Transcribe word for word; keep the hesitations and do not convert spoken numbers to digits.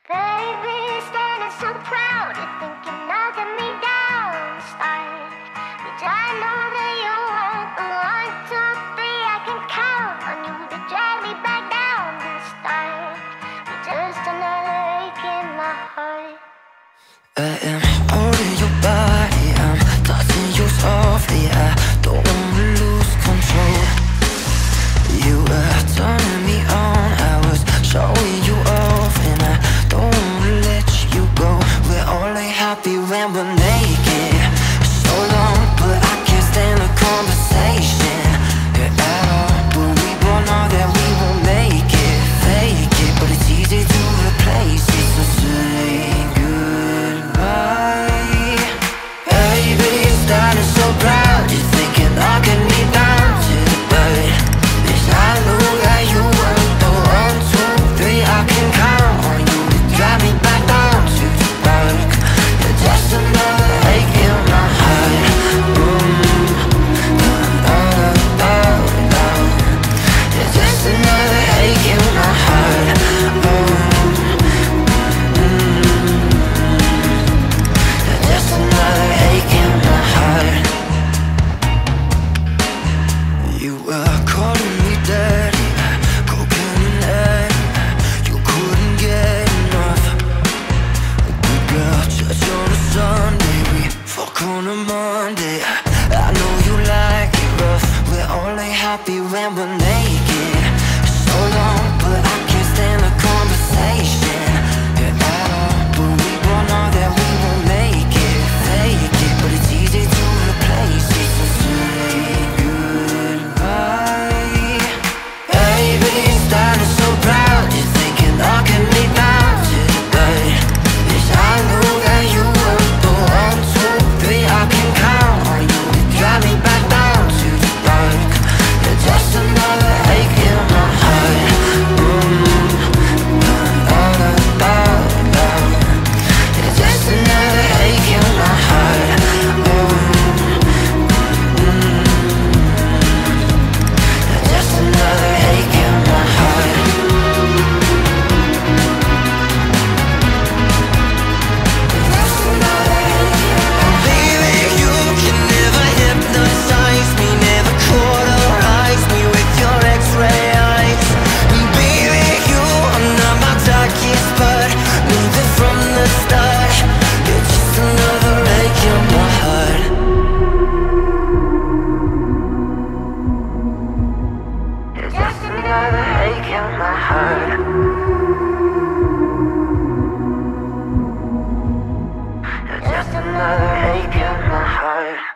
Baby, standing so proud, you're thinking knocking me down. Start, but I know that you want the one, two, three. I can count on you to drag me back down. This start, you're just another ache in my heart. I am holding your body, I'm touching you softly. I don't wanna lose control. You were turning me on, I was showing you off, and I don't wanna let you go. We're only happy when we're naked. So long, but I can't stand the conversation yeah, at all. But we both know that we won't make it. Fake it, but it's easy to replace it. So say goodbye. Baby, you're starting so proud, you're thinking knocking me down to the dirt. Yes, I know that you want the one, two, three. I can count on you to drive me back down to the dark. You're just another ache in my heart. Boom, da, da, da, da. You're just another ache in my heart. Boom, mm, you're just another ache in my heart. You were calling me daddy, cocaine and Eddie. You couldn't get enough. Good girl, church on a Sunday, we fuck on a Monday. I know you like it rough. We're only happy when we're naked. So long, but I can't stand the conversation yeah, at all. But we both know that we won't make it. Fake it, but it's easy to replace it. So say goodbye. Baby, you're starting so proud, you're thinking knocking me down to the dirt. Yes, I know that you want the one, two, three. I can count on you to drive me back down to the dark. You're just another ache in my heart. Boom, da, da, da, da. You're just another ache in my heart. Boom, mm, you're just another ache in my heart. Just another ache in my heart. Baby, you can never hypnotize me, never cauterize me with your X-ray eyes. Baby, you are not my darkest spot, knew that from the start. You're just another ache in my heart. You're just another ache in my heart. You're just another ache in my heart.